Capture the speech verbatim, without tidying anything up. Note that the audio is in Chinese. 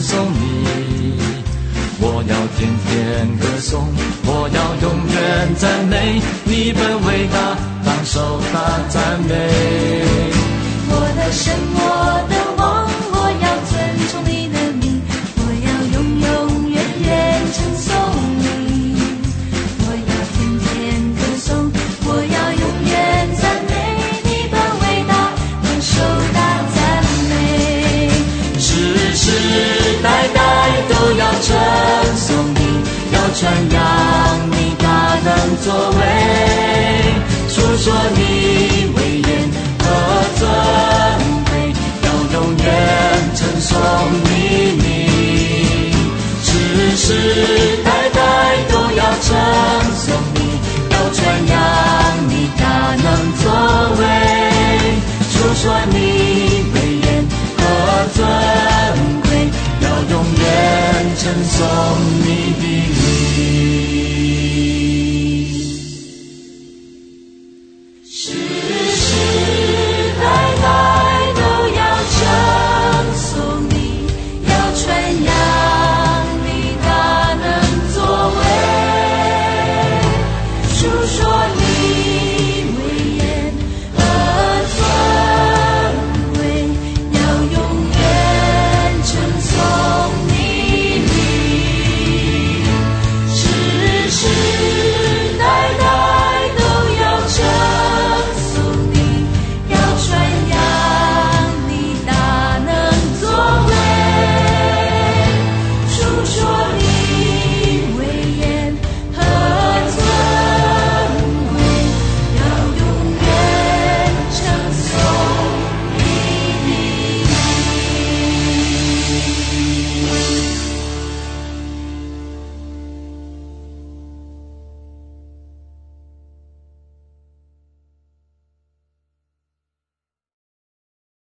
颂你。我要天天歌颂，我要永远赞美你本伟大，当受大赞美。 我的神，我的王，我要尊崇你的名，我要永永远远称颂你。我要天天歌颂，我要永远赞美你本伟大，当受大赞美。 世世代代都要称颂你，要传扬你大能作为，述说你威严和尊贵，要永远称颂你名。世世代代都要称颂你，要传扬你大能作为，述说你威严和尊贵，要永远称颂你。